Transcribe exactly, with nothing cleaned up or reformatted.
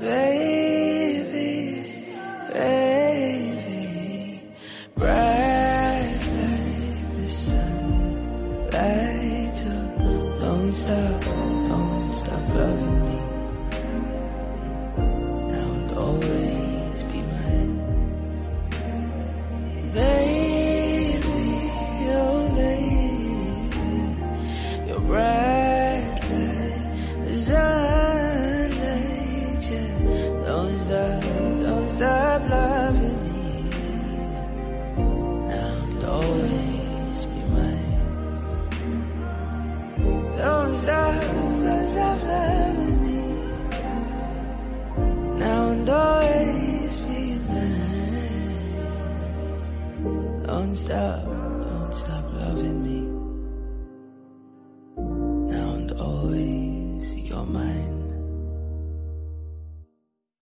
baby, baby, bright like the sun, light up, don't stop, don't stop loving me, now and always be mine, baby, oh baby, you're bright like the sun, light, yeah, don't stop, don't stop loving me, now and always be mine. Don't stop, don't stop loving me, now and always be mine. Don't stop.